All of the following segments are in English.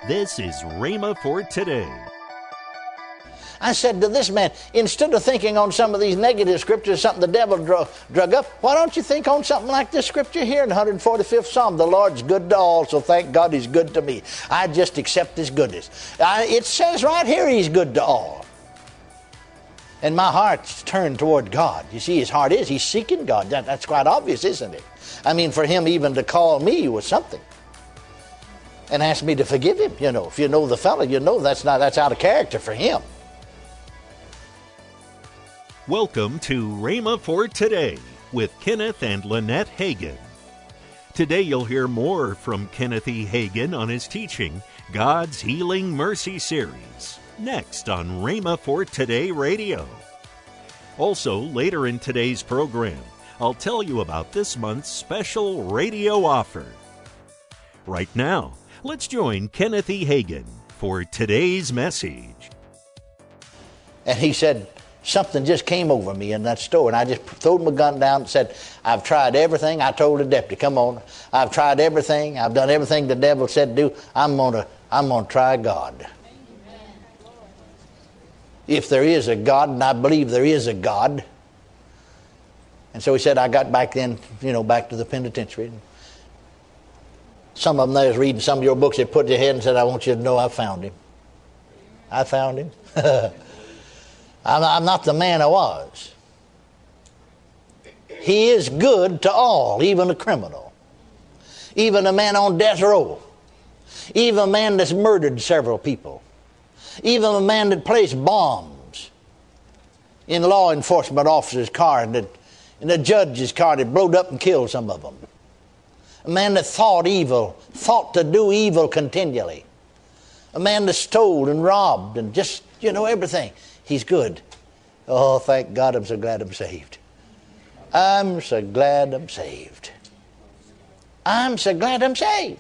This is Rhema for today. I said to this man, instead of thinking on some of these negative scriptures, something the devil drug up, why don't you think on something like this scripture here in the 145th Psalm? The Lord's good to all, so thank God He's good to me. I just accept His goodness. It says right here He's good to all. And my heart's turned toward God. You see, his heart is. He's seeking God. That's quite obvious, isn't it? I mean, for him even to call me was something. And ask me to forgive him, you know. If you know the fellow, you know that's out of character for him. Welcome to Rhema for Today with Kenneth and Lynette Hagin. Today you'll hear more from Kenneth E. Hagin on his teaching, God's Healing Mercy Series, next on Rhema for Today Radio. Also, later in today's program, I'll tell you about this month's special radio offer. Right now, let's join Kenneth E. Hagin for today's message. And he said, something just came over me in that store, and I just threw my gun down and said, I've tried everything. I told the deputy, come on, I've tried everything. I've done everything the devil said to do. I'm gonna try God. If there is a God, and I believe there is a God. And so he said, I got back then, back to the penitentiary. Some of them there was reading some of your books. They put their head and said, I want you to know I found him. I found him. I'm not the man I was. He is good to all, even a criminal. Even a man on death row. Even a man that's murdered several people. Even a man that placed bombs in law enforcement officers' car and in a judge's car that blowed up and killed some of them. A man that thought to do evil continually. A man that stole and robbed and just, everything. He's good. Oh, thank God, I'm so glad I'm saved. I'm so glad I'm saved. I'm so glad I'm saved.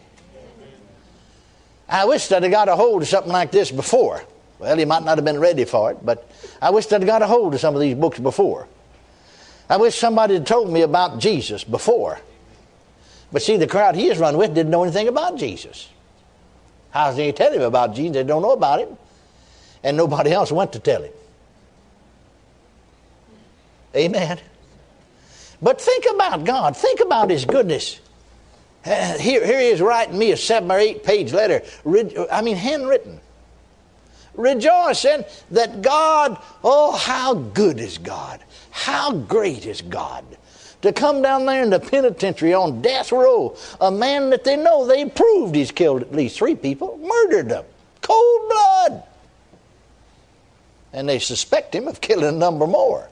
I wish that I got a hold of something like this before. Well, he might not have been ready for it, but I wish that I got a hold of some of these books before. I wish somebody had told me about Jesus before. But see, the crowd he has run with didn't know anything about Jesus. How's he tell him about Jesus? They don't know about him. And nobody else went to tell him. Amen. But think about God. Think about His goodness. Here he is writing me a 7 or 8 page letter. Handwritten. Rejoicing that God, oh, how good is God. How great is God. To come down there in the penitentiary on death row, a man that they know they proved he's killed at least 3 people, murdered them, cold blood. And they suspect him of killing a number more.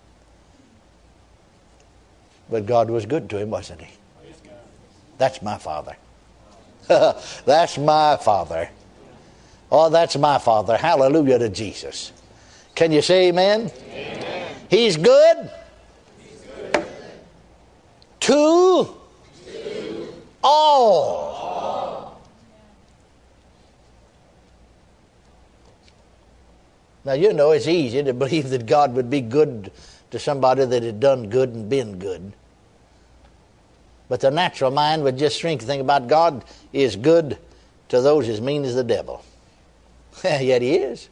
But God was good to him, wasn't He? That's my Father. That's my Father. Oh, that's my Father. Hallelujah to Jesus. Can you say amen? Amen. He's good. To all. Now, it's easy to believe that God would be good to somebody that had done good and been good. But the natural mind would just shrink and think about God is good to those as mean as the devil. Yet He is.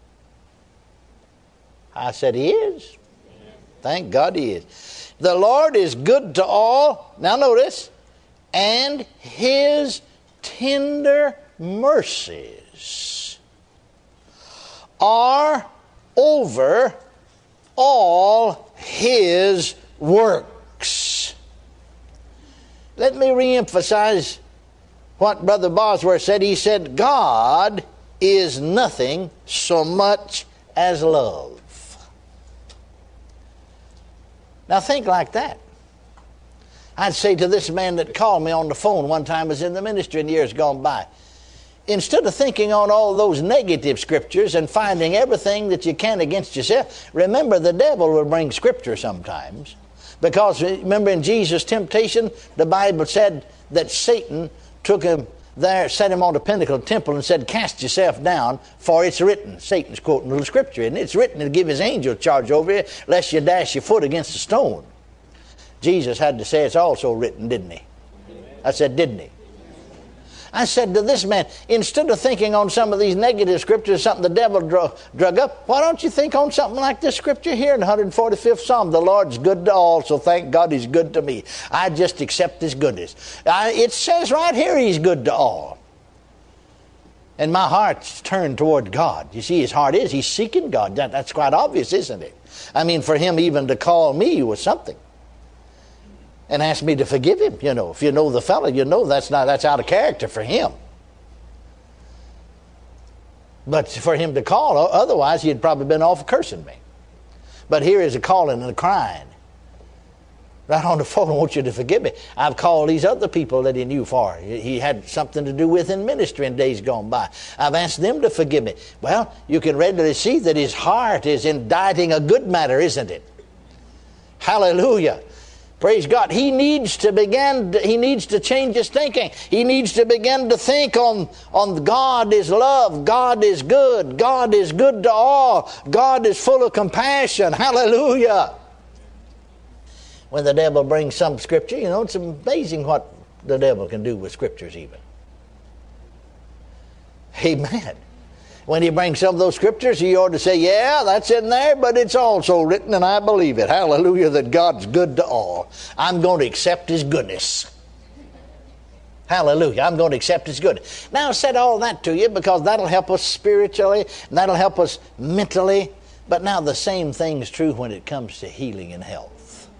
I said He is. Thank God He is. The Lord is good to all. Now notice. And His tender mercies are over all His works. Let me reemphasize what Brother Bosworth said. He said, God is nothing so much as love. Now think like that. I'd say to this man that called me on the phone one time, was in the ministry in years gone by, instead of thinking on all those negative scriptures and finding everything that you can against yourself, remember the devil will bring scripture sometimes. Because remember in Jesus' temptation, the Bible said that Satan took him there, set him on the pinnacle of the temple and said, cast yourself down, for it's written. Satan's quoting a little scripture, and it's written to give his angel charge over you, lest you dash your foot against a stone. Jesus had to say it's also written, didn't he? I said, didn't he? I said to this man, instead of thinking on some of these negative scriptures, something the devil drug up, why don't you think on something like this scripture here in the 145th Psalm? The Lord's good to all, so thank God He's good to me. I just accept His goodness. It says right here He's good to all. And my heart's turned toward God. You see, his heart is. He's seeking God. That's quite obvious, isn't it? I mean, for him even to call me was something. And ask me to forgive him, you know. If you know the fellow, you know that's out of character for him. But for him to call, otherwise he'd probably been off cursing me. But here is a calling and a crying. Right on the phone, I want you to forgive me. I've called these other people that he knew for. He had something to do with in ministry in days gone by. I've asked them to forgive me. Well, you can readily see that his heart is inditing a good matter, isn't it? Hallelujah. Praise God. He needs to change his thinking. He needs to begin to think on God is love. God is good. God is good to all. God is full of compassion. Hallelujah. When the devil brings some scripture, you know, it's amazing what the devil can do with scriptures even. Amen. When he brings some of those scriptures, he ought to say, yeah, that's in there, but it's also written, and I believe it. Hallelujah, that God's good to all. I'm going to accept his goodness. Hallelujah, I'm going to accept his goodness. Now, I said all that to you because that'll help us spiritually, and that'll help us mentally. But now the same thing is true when it comes to healing and health.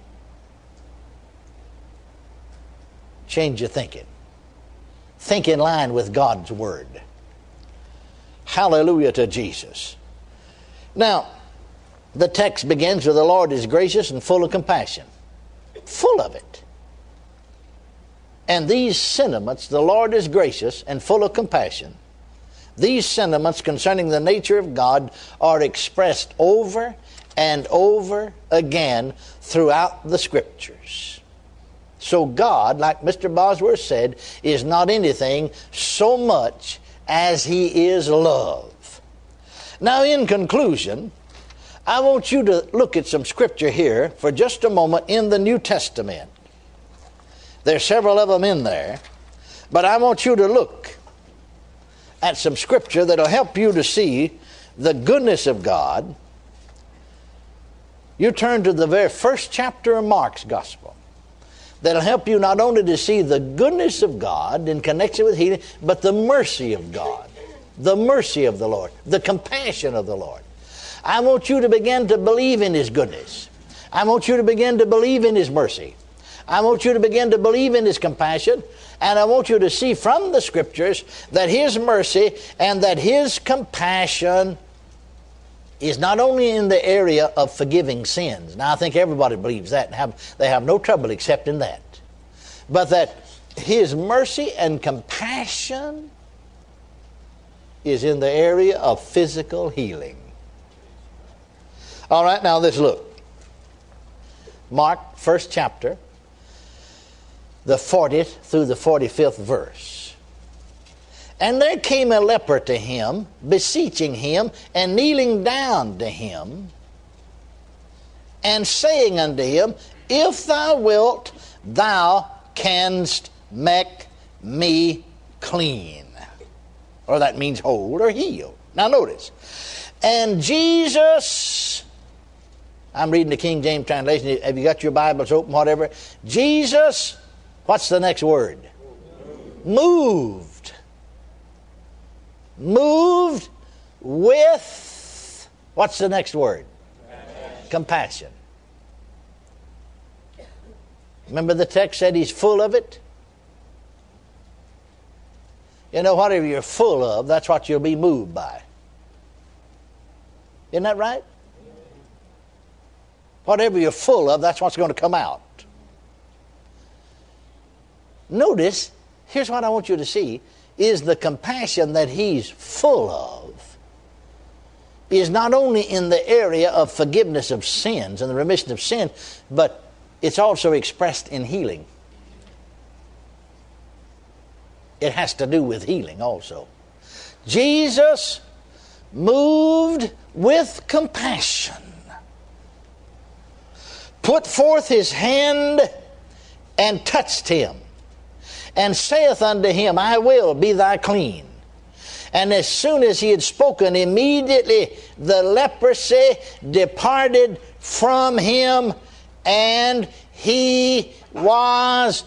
Change your thinking. Think in line with God's word. Hallelujah to Jesus. Now, the text begins with the Lord is gracious and full of compassion. Full of it. And these sentiments, the Lord is gracious and full of compassion, these sentiments concerning the nature of God are expressed over and over again throughout the Scriptures. So God, like Mr. Bosworth said, is not anything so much as He is love. Now, in conclusion, I want you to look at some scripture here for just a moment in the New Testament. There's several of them in there, but I want you to look at some scripture that'll help you to see the goodness of God. You turn to the very first chapter of Mark's Gospel. That'll help you not only to see the goodness of God in connection with healing, but the mercy of God, the mercy of the Lord, the compassion of the Lord. I want you to begin to believe in His goodness. I want you to begin to believe in His mercy. I want you to begin to believe in His compassion, and I want you to see from the Scriptures that His mercy and that His compassion is not only in the area of forgiving sins. Now, I think everybody believes that, and they have no trouble accepting that. But that His mercy and compassion is in the area of physical healing. All right, now let's look. Mark, first chapter, the 40th through the 45th verse. And there came a leper to him, beseeching him, and kneeling down to him, and saying unto him, If thou wilt, thou canst make me clean. Or that means whole or heal. Now notice. And Jesus, I'm reading the King James translation. Have you got your Bibles open, whatever? Jesus, what's the next word? Moved. Moved with, what's the next word? Compassion. Remember the text said He's full of it? You know, whatever you're full of, that's what you'll be moved by. Isn't that right? Whatever you're full of, that's what's going to come out. Notice, here's what I want you to see, is the compassion that He's full of is not only in the area of forgiveness of sins and the remission of sin, but it's also expressed in healing. It has to do with healing also. Jesus, moved with compassion, put forth His hand and touched him. and saith unto him, I will, be thou clean. And as soon as he had spoken, immediately the leprosy departed from him, and he was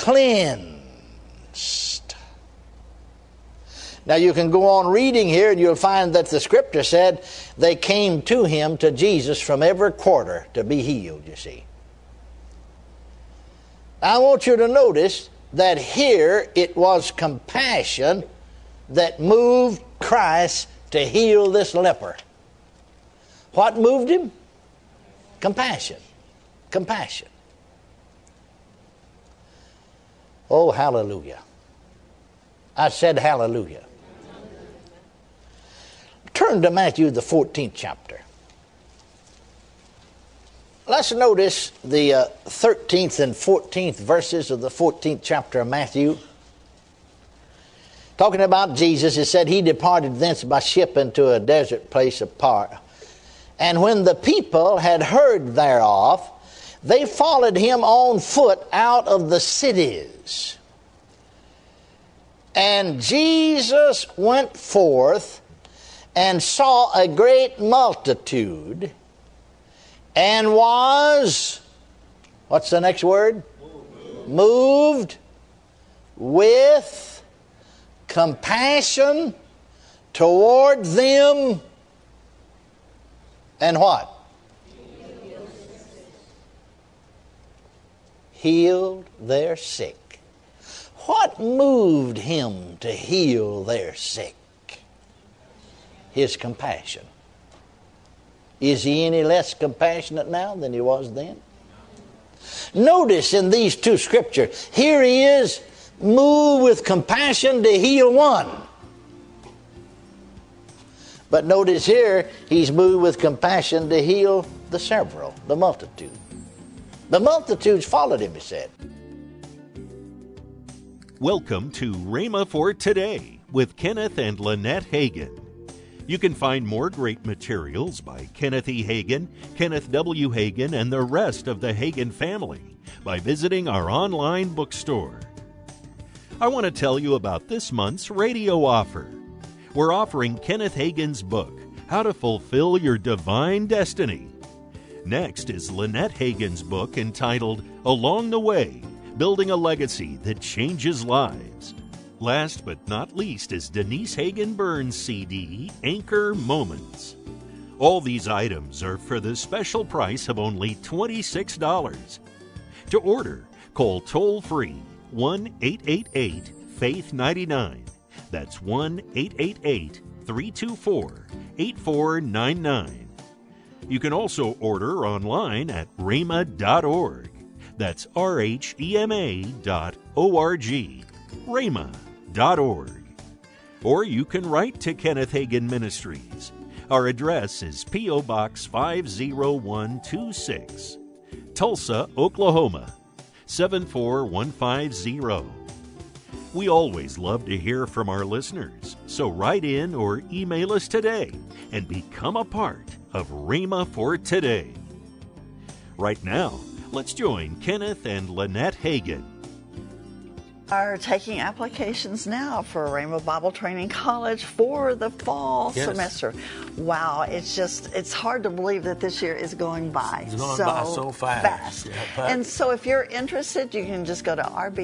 cleansed. Now you can go on reading here, and you'll find that the scripture said they came to him, to Jesus, from every quarter to be healed, you see. I want you to notice that here it was compassion that moved Christ to heal this leper. What moved him? Compassion. Compassion. Oh, hallelujah. I said hallelujah. Turn to Matthew, the 14th chapter. Let's notice the 13th and 14th verses of the 14th chapter of Matthew. Talking about Jesus, it said, he departed thence by ship into a desert place apart. And when the people had heard thereof, they followed him on foot out of the cities. And Jesus went forth and saw a great multitude, and was, what's the next word? Moved with compassion toward them, and what? Healed their sick. What moved him to heal their sick? His compassion. Is he any less compassionate now than he was then? Notice in these two scriptures, here he is, moved with compassion to heal one. But notice here, he's moved with compassion to heal the several, the multitude. The multitudes followed him, he said. Welcome to Rhema for Today with Kenneth and Lynette Hagin. You can find more great materials by Kenneth E. Hagin, Kenneth W. Hagin, and the rest of the Hagin family by visiting our online bookstore. I want to tell you about this month's radio offer. We're offering Kenneth Hagin's book, How to Fulfill Your Divine Destiny. Next is Lynette Hagin's book entitled Along the Way, Building a Legacy That Changes Lives. Last but not least is Denise Hagin Burns' CD, Anchor Moments. All these items are for the special price of only $26. To order, call toll-free 1-888-FAITH-99. That's 1-888-324-8499. You can also order online at rhema.org. That's rhema.org. rhema.org. Or you can write to Kenneth Hagin Ministries. Our address is P.O. Box 50126, Tulsa, Oklahoma 74150. We always love to hear from our listeners, so write in or email us today and become a part of Rhema for Today. Right now, let's join Kenneth and Lynette Hagin. Are taking applications now for Rhema Bible Training College for the fall semester. Wow, it's hard to believe that this year is going by. It's going by so fast. Yeah, and so if you're interested, you can just go to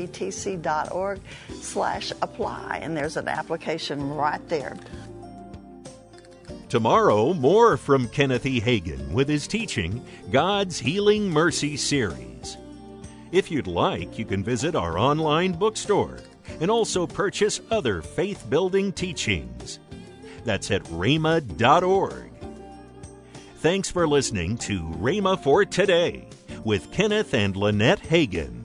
rbtc.org/apply, and there's an application right there. Tomorrow, more from Kenneth E. Hagin with his teaching, God's Healing Mercy series. If you'd like, you can visit our online bookstore and also purchase other faith-building teachings. That's at rhema.org. Thanks for listening to Rhema for Today with Kenneth and Lynette Hagin.